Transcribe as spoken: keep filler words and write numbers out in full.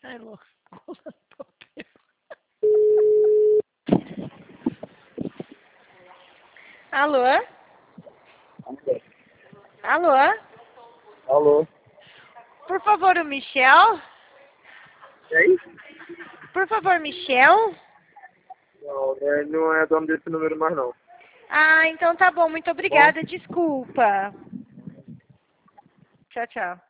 Ai, loucura. Alô? Alô? Alô? Por favor, o Michel? E aí? Por favor, Michel? Não, é, não é dono desse número mais não. Ah, então tá bom. Muito Bom? obrigada. Desculpa. Tchau, tchau.